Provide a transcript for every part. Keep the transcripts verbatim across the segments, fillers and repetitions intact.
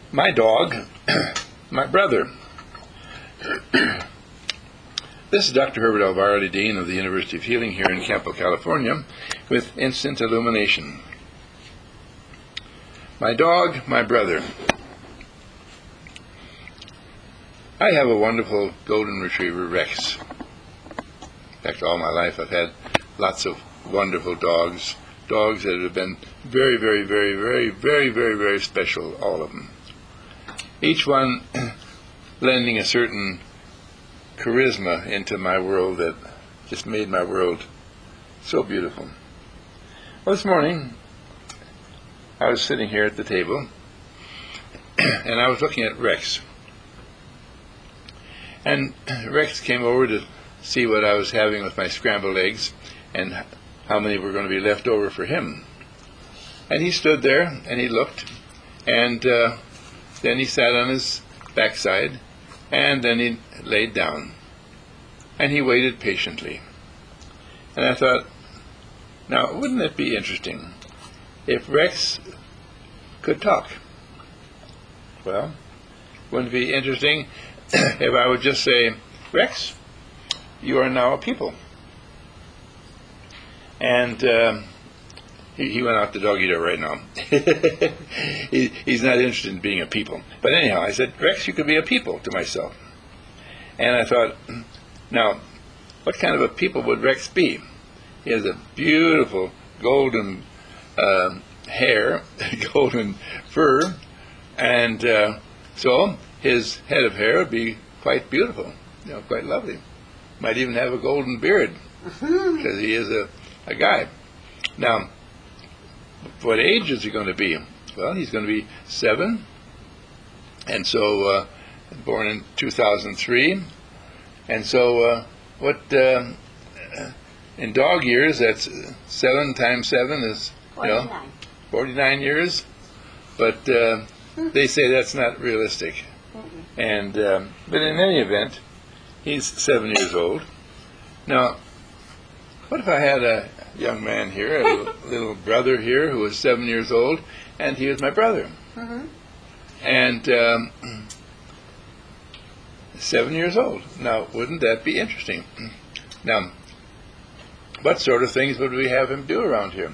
My dog, my brother. This is Doctor Herbert Alvarado, Dean of the University of Healing here in Campo, California, with Instant Illumination. My dog, my brother. I have a wonderful golden retriever, Rex. In fact, all my life I've had lots of wonderful dogs, dogs that have been very, very, very, very, very, very, very special, all of them. Each one lending a certain charisma into my world that just made my world so beautiful. Well, this morning, I was sitting here at the table, and I was looking at Rex. And Rex came over to see what I was having with my scrambled eggs and how many were going to be left over for him. And he stood there, and he looked, and uh, then he sat on his backside, and then he laid down, and he waited patiently. And I thought, now, wouldn't it be interesting if Rex could talk? Well, wouldn't it be interesting if I would just say, Rex, you are now a people. And um, he, he went out the dog eater right now. he, he's not interested in being a people. But anyhow, I said, Rex, you could be a people, to myself. And I thought, now, what kind of a people would Rex be? He has a beautiful golden uh, hair, golden fur, and uh, so his head of hair would be quite beautiful, you know, quite lovely. Might even have a golden beard, because he is a, a guy. Now, what age is he going to be? Well, he's going to be seven, and so uh, born in two thousand three, and so uh, what uh, in dog years, that's seven times seven is, you know, forty-nine years, but uh, they say that's not realistic. And um, but in any event, he's seven years old. Now, what if I had a young man here, a little, little brother here, who was seven years old, and he was my brother? Mm-hmm. And um, seven years old. Now, wouldn't that be interesting? Now, what sort of things would we have him do around here?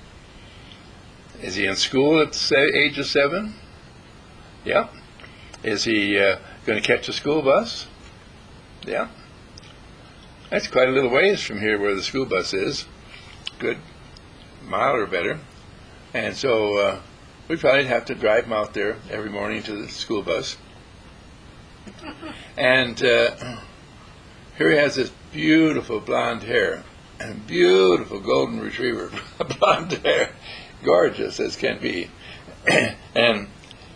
Is he in school at the age of seven? Yeah. Is he uh, going to catch a school bus? Yeah. That's quite a little ways from here where the school bus is. Good mile or better. And so uh, we'd probably have to drive him out there every morning to the school bus. And uh, here he has this beautiful blonde hair and beautiful golden retriever blonde hair. Gorgeous as can be. And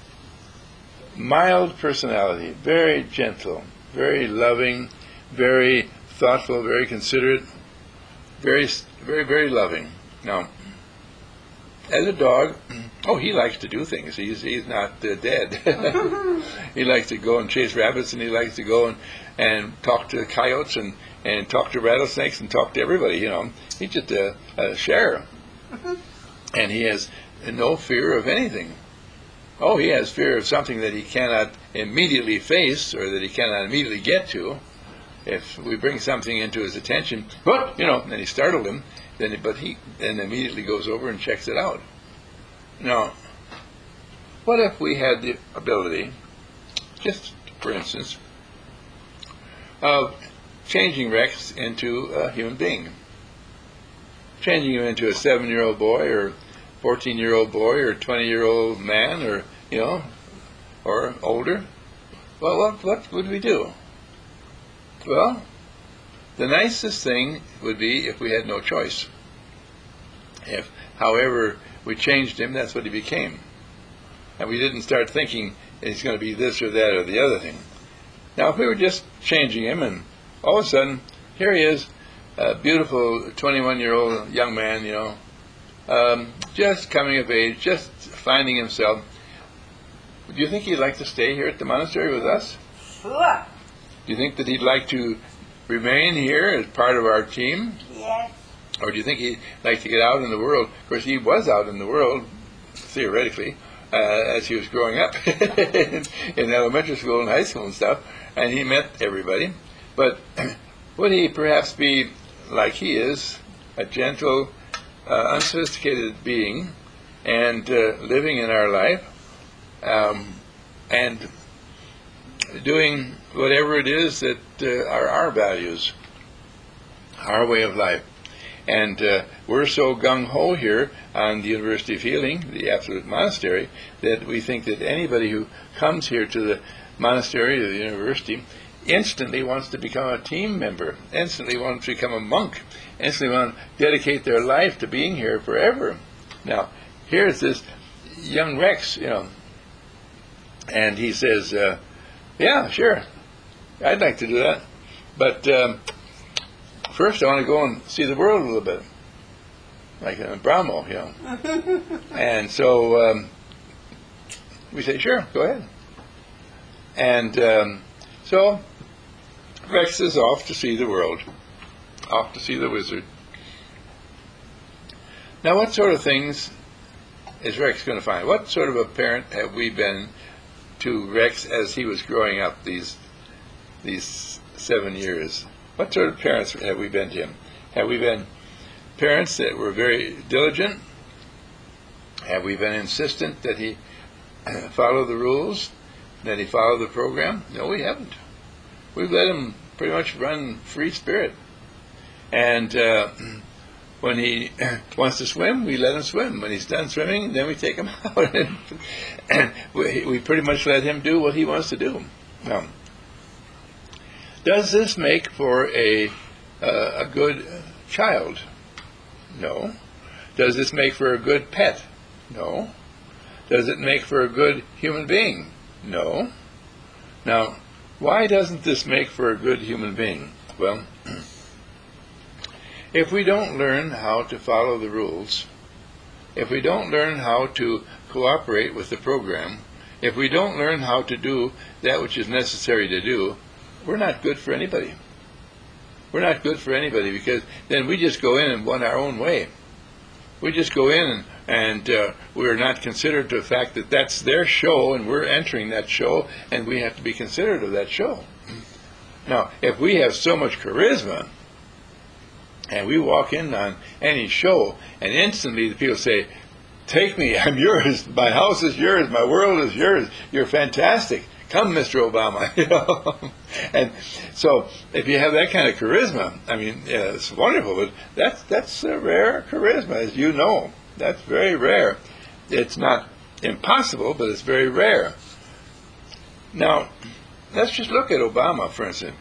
mild personality, very gentle, very loving, very thoughtful, very considerate, very, very, very loving. Now, as a dog, oh, he likes to do things. He's he's not uh, dead. He likes to go and chase rabbits, and he likes to go and, and talk to coyotes and, and talk to rattlesnakes and talk to everybody, you know. He's just a, a sharer. And he has no fear of anything. Oh, he has fear of something that he cannot immediately face or that he cannot immediately get to. If we bring something into his attention, what, you know, and he startled him, then but he then immediately goes over and checks it out. Now, what if we had the ability, just for instance, of changing Rex into a human being? Changing him into a seven-year-old boy or fourteen-year-old boy or twenty-year-old man or, you know, or older. Well, what, what would we do? Well, the nicest thing would be if we had no choice. If, however, we changed him, that's what he became. And we didn't start thinking he's going to be this or that or the other thing. Now, if we were just changing him and all of a sudden, here he is, a beautiful twenty-one-year-old young man, you know, um, just coming of age, just finding himself. Do you think he'd like to stay here at the monastery with us? Sure. Do you think that he'd like to remain here as part of our team? Yes. Or do you think he'd like to get out in the world? Of course, he was out in the world, theoretically, uh, as he was growing up in, in elementary school and high school and stuff, and he met everybody. But would he perhaps be like he is, a gentle, uh, unsophisticated being, and uh, living in our life, um, and doing whatever it is that uh, are our values, our way of life. And uh, we're so gung-ho here on the University of Healing, the Absolute Monastery, that we think that anybody who comes here to the monastery or the university instantly wants to become a team member, instantly wants to become a monk, instantly want to dedicate their life to being here forever. Now, here's this young Rex, you know, and he says, uh, yeah, sure, I'd like to do that. But um, first I want to go and see the world a little bit, like a Brahmo, you know. And so um, we say, sure, go ahead. And um, so Rex is off to see the world, off to see the wizard. Now, what sort of things is Rex going to find? What sort of a parent have we been to Rex as he was growing up these these seven years? What sort of parents have we been to him? Have we been parents that were very diligent? Have we been insistent that he follow the rules, that he follow the program? No, we haven't. We've let him pretty much run free spirit. And uh, when he wants to swim, we let him swim. When he's done swimming, then we take him out. and, and we, we pretty much let him do what he wants to do. Now, does this make for a, uh, a good child? No. Does this make for a good pet? No. Does it make for a good human being? No. Now, why doesn't this make for a good human being? Well, if we don't learn how to follow the rules, if we don't learn how to cooperate with the program, if we don't learn how to do that which is necessary to do, we're not good for anybody. We're not good for anybody, because then we just go in and want our own way. We just go in and, and uh, we're not considerate to the fact that that's their show and we're entering that show, and we have to be considerate of that show. Now, if we have so much charisma and we walk in on any show and instantly the people say, take me, I'm yours, my house is yours, my world is yours, you're fantastic, come Mister Obama, you know. And so if you have that kind of charisma, I mean, yeah, it's wonderful, but that's that's a rare charisma, as you know. That's very rare. It's not impossible, but it's very rare. Now, let's just look at Obama, for instance.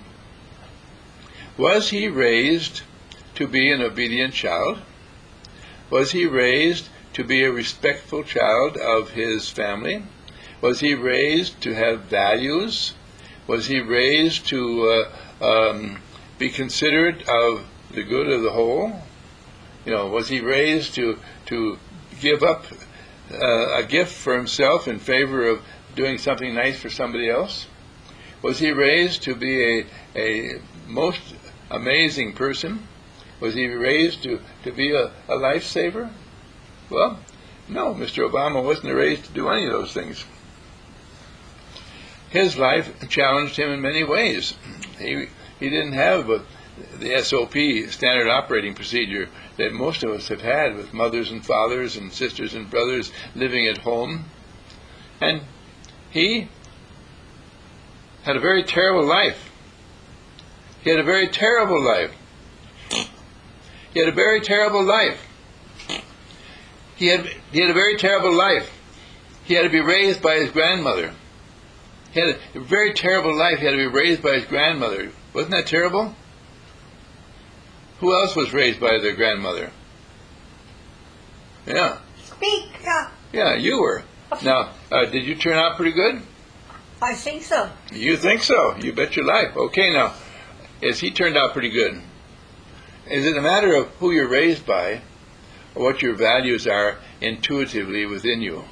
Was he raised to be an obedient child? Was he raised to be a respectful child of his family? Was he raised to have values? Was he raised to uh, um, be considerate of the good of the whole? You know, was he raised to to give up uh, a gift for himself in favor of doing something nice for somebody else? Was he raised to be a a most amazing person? Was he raised to, to be a, a lifesaver? Well, no, Mister Obama wasn't raised to do any of those things. His life challenged him in many ways. He he didn't have a, the S O P, standard operating procedure, that most of us have had with mothers and fathers and sisters and brothers living at home. And he had a very terrible life. He had a very terrible life. He had a very terrible life. He had, he had a very terrible life. He had to be raised by his grandmother. He had a very terrible life. He had to be raised by his grandmother. Wasn't that terrible? Who else was raised by their grandmother? Yeah. Speak up. Yeah, you were. Now, uh, did you turn out pretty good? I think so. You think so? You bet your life. Okay, now, as he turned out pretty good, is it a matter of who you're raised by or what your values are intuitively within you?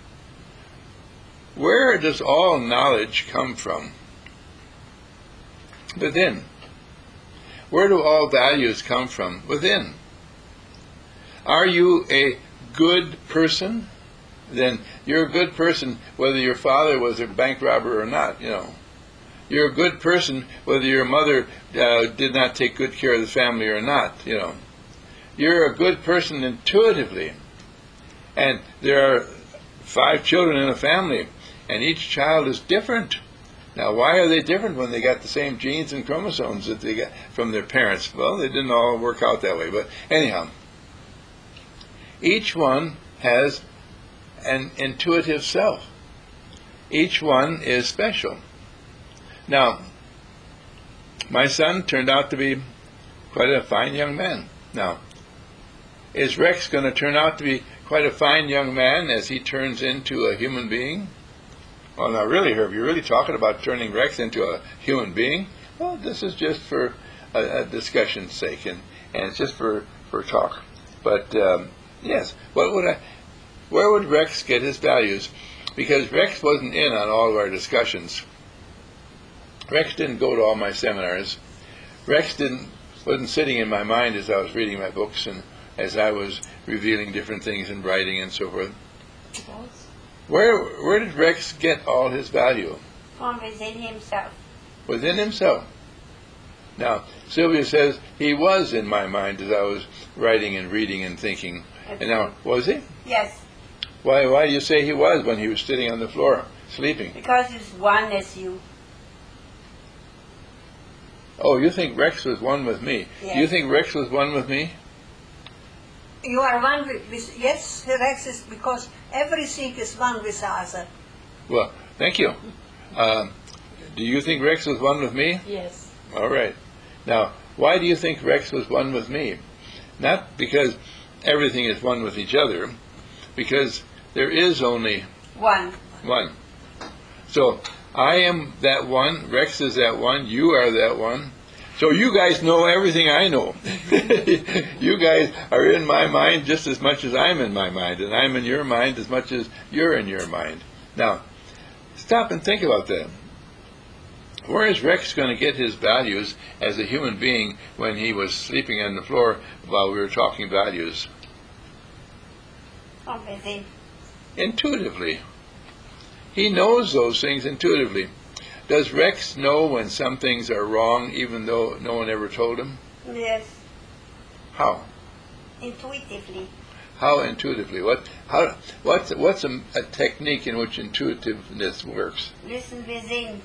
Where does all knowledge come from? Within. Where do all values come from? Within. Are you a good person? then you're a good person whether your father was a bank robber or not, you know. You're a good person whether your mother uh, did not take good care of the family or not, you know. You're a good person intuitively. And there are five children in a family, and each child is different. Now, why are they different when they got the same genes and chromosomes that they got from their parents? Well, they didn't all work out that way. But anyhow, each one has an intuitive self. Each one is special. Now, my son turned out to be quite a fine young man. Now, is Rex going to turn out to be quite a fine young man as he turns into a human being? Well, now really, Herb, you're really talking about turning Rex into a human being? Well, this is just for a, a discussion's sake, and, and it's just for, for talk. But, um, yes, what would I, where would Rex get his values? Because Rex wasn't in on all of our discussions. Rex didn't go to all my seminars. Rex didn't wasn't sitting in my mind as I was reading my books and as I was revealing different things and writing and so forth. Where where did Rex get all his value? From within himself. Within himself. Now, Sylvia says he was in my mind as I was writing and reading and thinking. And now, was he? Yes. Why why do you say he was when he was sitting on the floor, sleeping? Because he's one as you. Oh, you think Rex was one with me? Yes. Do you think Rex was one with me? You are one with, with yes, Rex is because everything is one with the other. Well, thank you. Um, do you think Rex was one with me? Yes. All right. Now, why do you think Rex was one with me? Not because everything is one with each other, because there is only One. one. So, I am that one, Rex is that one, you are that one. So you guys know everything I know. You guys are in my mind just as much as I'm in my mind, and I'm in your mind as much as you're in your mind. Now, stop and think about that. Where is Rex going to get his values as a human being when he was sleeping on the floor while we were talking values? From within. Intuitively. He knows those things intuitively. Does Rex know when some things are wrong even though no one ever told him? Yes. How? Intuitively. How intuitively? What? How? What's what's a, a technique in which intuitiveness works? Listen within.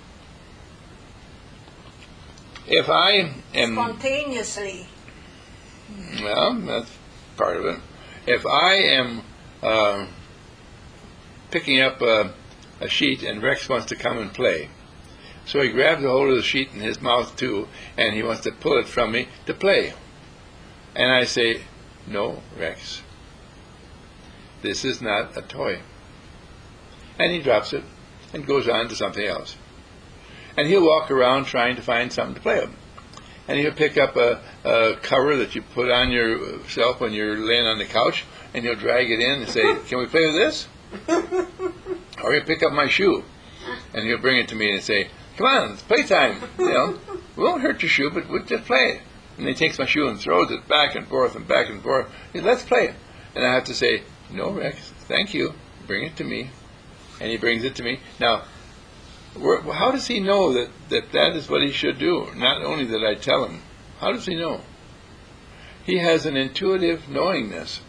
If I am Spontaneously. well, that's part of it. If I am uh, picking up a, a sheet and Rex wants to come and play, so he grabs a hold of the sheet in his mouth too, and he wants to pull it from me to play. And I say, "No, Rex, this is not a toy." And he drops it and goes on to something else. And he'll walk around trying to find something to play with. And he'll pick up a, a cover that you put on yourself when you're laying on the couch, and he'll drag it in and say, "Can we play with this?" Or he'll pick up my shoe, and he'll bring it to me and say, "Come on, it's playtime. You know, we won't hurt your shoe, but we'll just play." And he takes my shoe and throws it back and forth and back and forth. He says, "Let's play." And I have to say, "No, Rex, thank you. Bring it to me." And he brings it to me. Now, where, how does he know that, that that is what he should do? Not only that I tell him. How does he know? He has an intuitive knowingness.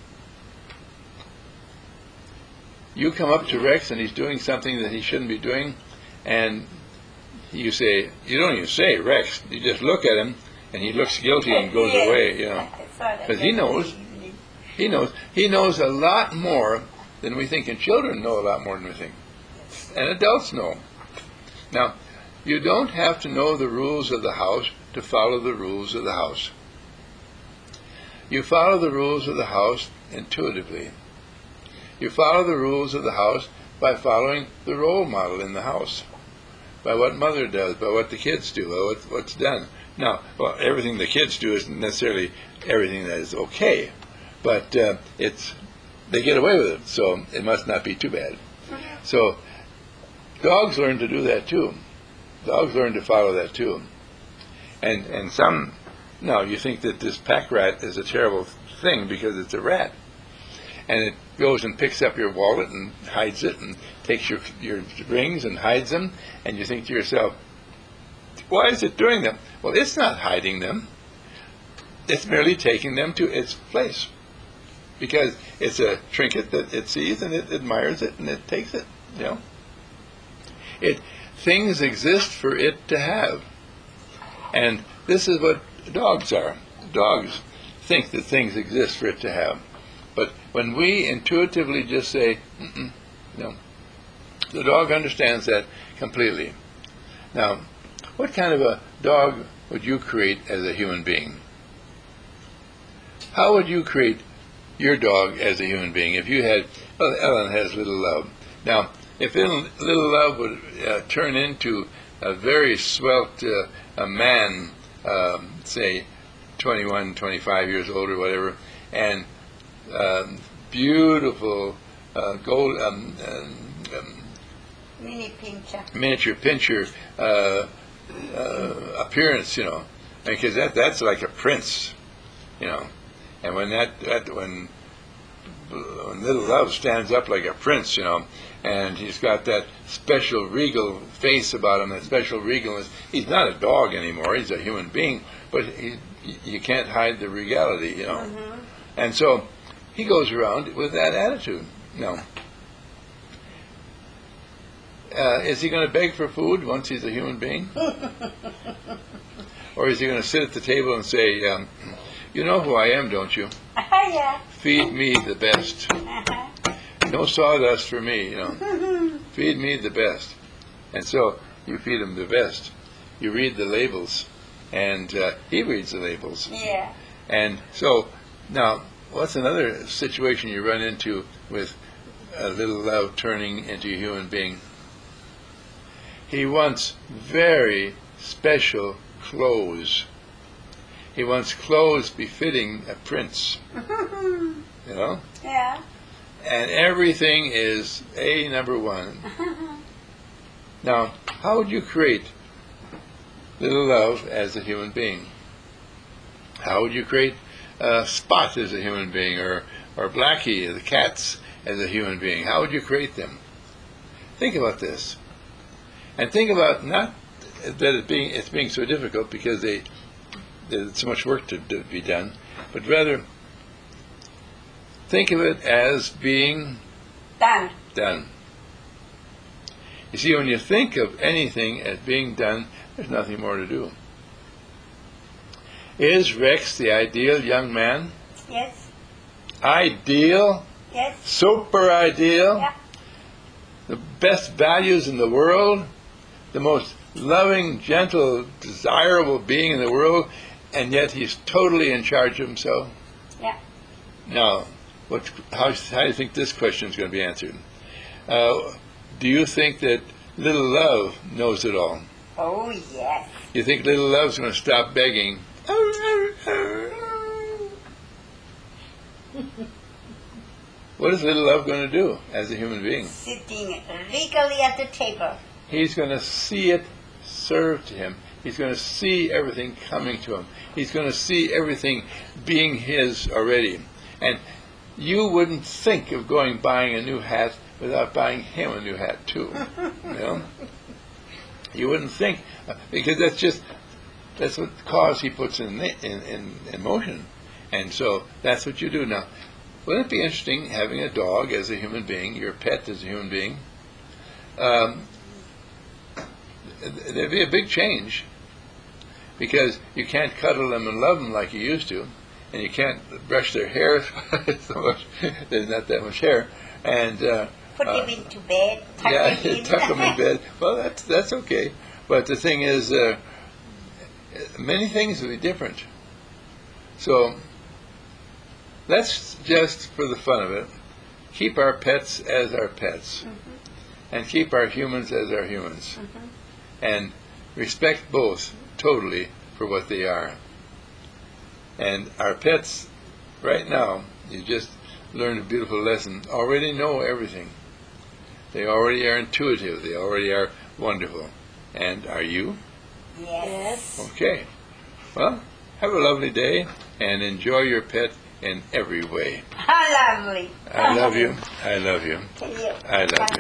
You come up to Rex and he's doing something that he shouldn't be doing, and you say, you don't even say Rex, you just look at him and he looks guilty and goes Yes. away, you know. Because he knows. He knows. He knows a lot more than we think, and children know a lot more than we think. And adults know. Now, you don't have to know the rules of the house to follow the rules of the house. You follow the rules of the house intuitively. You follow the rules of the house by following the role model in the house, by what mother does, by what the kids do, by what, what's done. Now, well, everything the kids do isn't necessarily everything that is okay, but uh, it's they get away with it, so it must not be too bad. So dogs learn to do that too. Dogs learn to follow that too. And and some, now you think that this pack rat is a terrible thing because it's a rat. and it goes and picks up your wallet and hides it, and takes your your rings and hides them, and you think to yourself, why is it doing them? Well, it's not hiding them. It's merely taking them to its place, because it's a trinket that it sees and it admires it and it takes it. You know, it things exist for it to have, and this is what dogs are. Dogs think that things exist for it to have, but when we intuitively just say, Mm-mm, no, the dog understands that completely. Now, what kind of a dog would you create as a human being? How would you create your dog as a human being if you had, well, Ellen has Little Love. Now, if Little Love would uh, turn into a very svelte uh, a man, um, say twenty-one, twenty-five years old or whatever, and um, beautiful uh, gold, um, um, um, Mini pincher. miniature pincher uh, uh, appearance, you know, because that that's like a prince, you know. And when that, that when, when Little Love stands up like a prince, you know, and he's got that special regal face about him, that special regalness. He's not a dog anymore; he's a human being. But he, you can't hide the regality, you know. Mm-hmm. And so he goes around with that attitude. Now, uh, is he going to beg for food once he's a human being, or is he going to sit at the table and say, um, "You know who I am, don't you? Yeah. Feed me the best. No sawdust for me, you know. Feed me the best." And so you feed him the best. You read the labels, and uh, he reads the labels. Yeah. And so now, what's another situation you run into with a Little Love turning into a human being? He wants very special clothes. He wants clothes befitting a prince. You know? Yeah. And everything is A number one. Now, how would you create Little Love as a human being? How would you create uh, Spot as a human being, or or Blackie, the cats, as a human being? How would you create them? Think about this, and think about not that it being it's being so difficult because they there's so much work to, to be done, but rather think of it as being Done. done. You see, when you think of anything as being done, there's nothing more to do. Is Rex the ideal young man? Yes. Ideal? Yes. Super ideal? Yeah. The best values in the world? The most loving, gentle, desirable being in the world, and yet he's totally in charge of himself? Yeah. Now, what, how, how do you think this question is going to be answered? Uh, do you think that Little Love knows it all? Oh, yes. You think Little Love's going to stop begging? What is Little Love going to do as a human being? Sitting regally at the table. He's going to see it served to him. He's going to see everything coming to him. He's going to see everything being his already. And you wouldn't think of going buying a new hat without buying him a new hat too. You know? You wouldn't think, because that's just, that's what cause he puts in, in, in, in motion. And so that's what you do. Now, wouldn't it be interesting having a dog as a human being, your pet as a human being? Um, there'd be a big change, because you can't cuddle them and love them like you used to, and you can't brush their hair so much. There's not that much hair, and uh, Put uh, him into bed. Tuck yeah, him in. tuck them in bed. Well, that's that's okay. But the thing is, uh, many things will be different. So let's just, for the fun of it, keep our pets as our pets, Mm-hmm. and keep our humans as our humans, Mm-hmm. and respect both totally for what they are. And our pets, right now, you just learned a beautiful lesson, already know everything. They already are intuitive. They already are wonderful. And are you? Yes. Okay. Well, have a lovely day and enjoy your pet in every way. Lovely. I love you. I love you. To you. I love you.